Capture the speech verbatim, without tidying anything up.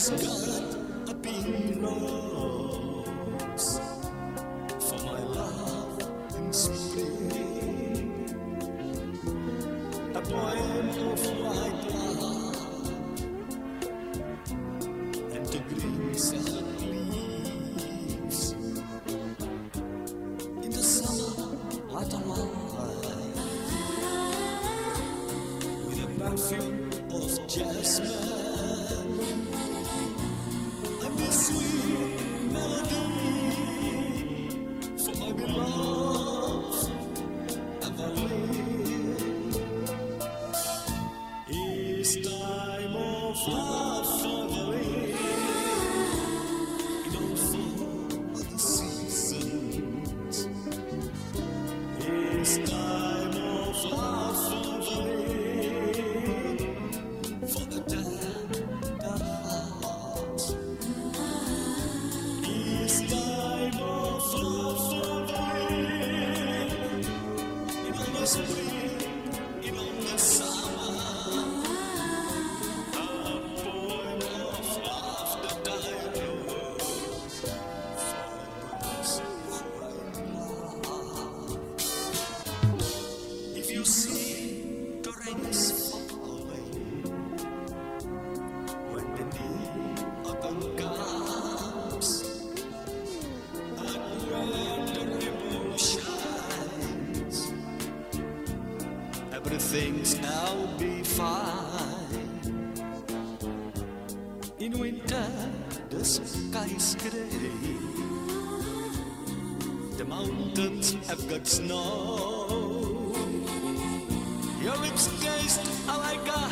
just got a pink rose for my love in spring, a poem of white love and the green salad leaves in the summer autumn with a perfume of jasmine and the sweet melody for my beloved Evelyn. It's time of love for Evelyn in all four of the seasons. It's time of love for Evelyn for the tender heart. It's time of love for Evelyn in all the spring, in all the summer. A poem of love that I wrote for those who I love. If you see the rain is falling when the new autumn comes, and when the rainbow shines, everything's now be fine. In winter, the sky is gray. The mountains have got snow. Your lips taste like a